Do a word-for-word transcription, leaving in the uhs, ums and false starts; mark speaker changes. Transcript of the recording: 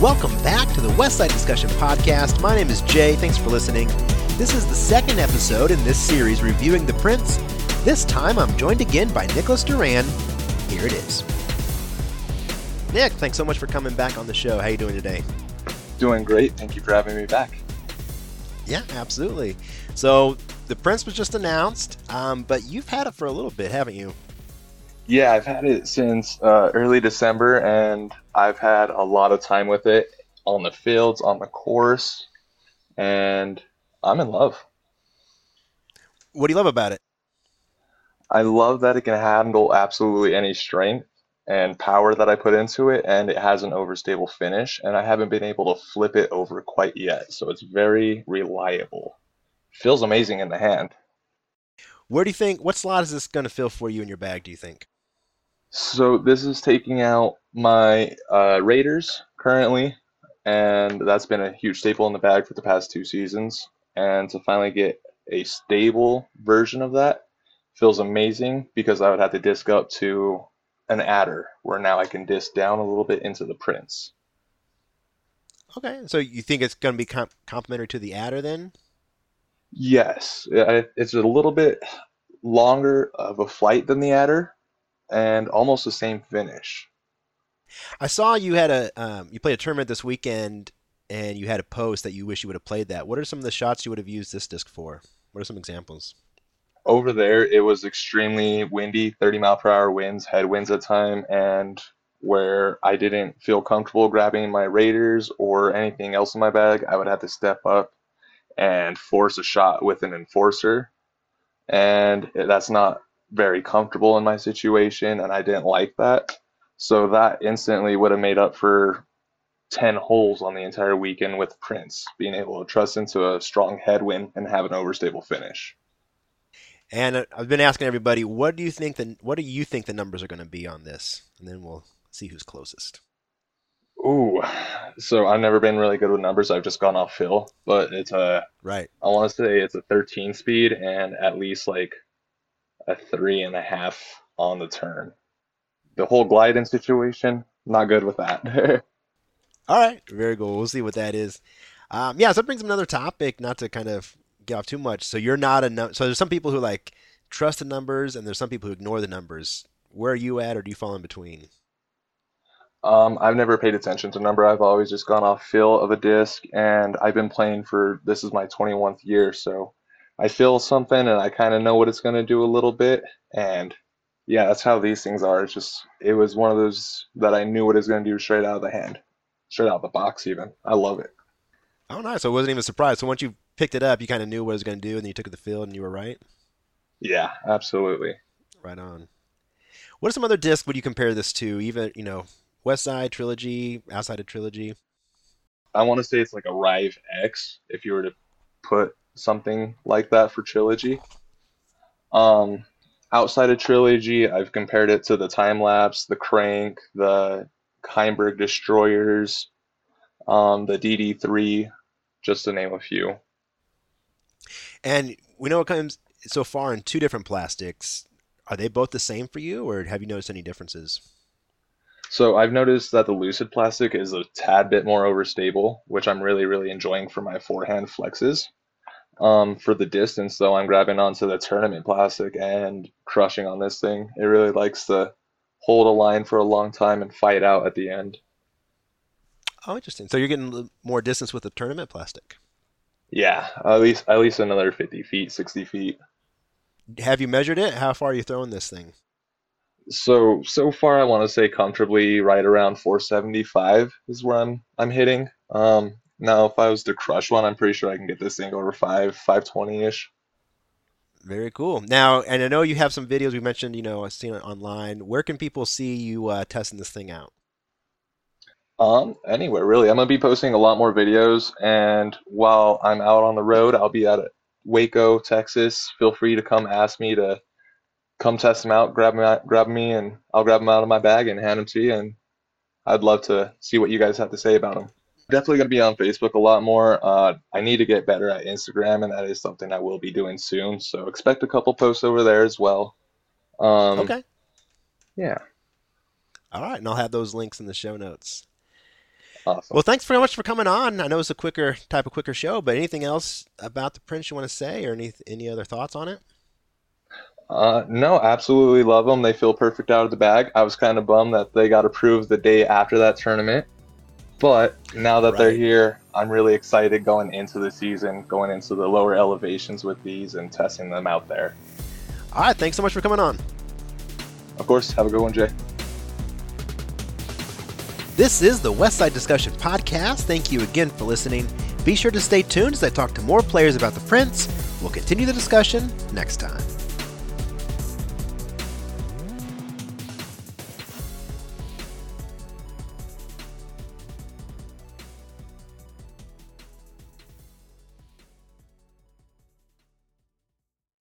Speaker 1: Welcome back to the Westside Discussion Podcast. My name is Jay. Thanks for listening. This is the second episode in this series reviewing The Prince. This time I'm joined again by Nicholas Duran. Here it is. Nick, thanks so much for coming back on the show. How are you doing today?
Speaker 2: Doing great. Thank you for having me back.
Speaker 1: Yeah, absolutely. So The Prince was just announced, um, but you've had it for a little bit, haven't you?
Speaker 2: Yeah, I've had it since uh, early December, and I've had a lot of time with it on the fields, on the course, and I'm in love.
Speaker 1: What do you love about it?
Speaker 2: I love that it can handle absolutely any strength and power that I put into it, and it has an overstable finish, and I haven't been able to flip it over quite yet, so it's very reliable. Feels amazing in the hand.
Speaker 1: Where do you think, what slot is this going to fill for you in your bag, do you think?
Speaker 2: So this is taking out my uh, Raiders currently, and that's been a huge staple in the bag for the past two seasons. And to finally get a stable version of that feels amazing because I would have to disc up to an adder, where now I can disc down a little bit into the Prince.
Speaker 1: Okay, so you think it's going to be comp- complementary to the adder then?
Speaker 2: Yes, I- it's a little bit longer of a flight than the adder, and almost the same finish.
Speaker 1: I saw you had a um, you played a tournament this weekend, and you had a post that you wish you would have played that. What are some of the shots you would have used this disc for? What are some examples?
Speaker 2: Over there, it was extremely windy, thirty mile per hour winds, headwinds at time, and where I didn't feel comfortable grabbing my Raiders or anything else in my bag, I would have to step up and force a shot with an enforcer, and that's not very comfortable in my situation, and I didn't like that. So that instantly would have made up for ten holes on the entire weekend with Prince, being able to trust into a strong headwind and have an overstable finish.
Speaker 1: And uh, I've been asking everybody, what do you think the what do you think the numbers are going to be on this? And then we'll see who's closest.
Speaker 2: Ooh, so I've never been really good with numbers. I've just gone off feel, but it's a,
Speaker 1: Right.
Speaker 2: I want to say it's a thirteen speed and at least like a three and a half on the turn. The whole gliding situation, not good with that.
Speaker 1: All right. Very cool. We'll see what that is. Um, yeah, so that brings up another topic, not to kind of get off too much. So you're not a num- so there's some people who like trust the numbers, and there's some people who ignore the numbers. Where are you at, or do you fall in between?
Speaker 2: Um, I've never paid attention to number. I've always just gone off feel of a disc, and I've been playing for this is my twenty-first year, so I feel something and I kind of know what it's going to do a little bit. And yeah, that's how these things are. It's just, it was one of those that I knew what it was going to do straight out of the hand, straight out of the box, even. I love it.
Speaker 1: Oh, nice. So I wasn't even surprised. So once you picked it up, you kind of knew what it was going to do, and then you took it to the field, and you were right.
Speaker 2: Yeah, absolutely.
Speaker 1: Right on. What are some other discs would you compare this to? Even, you know, West Side Trilogy, outside of Trilogy?
Speaker 2: I want to say it's like a Rive X if you were to put something like that for Trilogy. Um, Outside of Trilogy, I've compared it to the Time Lapse, the Crank, the Heimberg Destroyers, um, the D D three, just to name a few.
Speaker 1: And we know it comes so far in two different plastics. Are they both the same for you, or have you noticed any differences?
Speaker 2: So I've noticed that the Lucid plastic is a tad bit more overstable, which I'm really, really enjoying for my forehand flexes. Um, for the distance, though, I'm grabbing onto the tournament plastic and crushing on this thing. It really likes to hold a line for a long time and fight out at the end.
Speaker 1: Oh, interesting. So you're getting a little more distance with the tournament plastic.
Speaker 2: Yeah, at least at least another fifty feet, sixty feet.
Speaker 1: Have you measured it? How far are you throwing this thing?
Speaker 2: So so far, I want to say comfortably right around four seventy-five is where I'm I'm hitting. Um, now if I was to crush one, I'm pretty sure I can get this thing over five, five twenty ish.
Speaker 1: Very cool. Now, and I know you have some videos we mentioned, you know, I've seen it online. Where can people see you uh, testing this thing out?
Speaker 2: Um, anywhere really. I'm gonna be posting a lot more videos, and while I'm out on the road, I'll be at Waco, Texas. Feel free to come ask me to come test them out, grab me, grab me, and I'll grab them out of my bag and hand them to you. And I'd love to see what you guys have to say about them. Definitely gonna be on Facebook a lot more. Uh, I need to get better at Instagram, and that is something I will be doing soon. So expect a couple posts over there as well. Um,
Speaker 1: Okay.
Speaker 2: yeah.
Speaker 1: All right. And I'll have those links in the show notes.
Speaker 2: Awesome.
Speaker 1: Well, thanks very much for coming on. I know it's a quicker type of quicker show, but anything else about the Prince you want to say, or any any other thoughts on it?
Speaker 2: Uh, no, absolutely love them. They feel perfect out of the bag. I was kind of bummed that they got approved the day after that tournament. But now that they're
Speaker 1: Right.
Speaker 2: here, I'm really excited going into the season, going into the lower elevations with these and testing them out there.
Speaker 1: All right, thanks so much for coming on.
Speaker 2: Of course, have a good one, Jay.
Speaker 1: This is the Westside Discussion Podcast. Thank you again for listening. Be sure to stay tuned as I talk to more players about the Prince. We'll continue the discussion next time.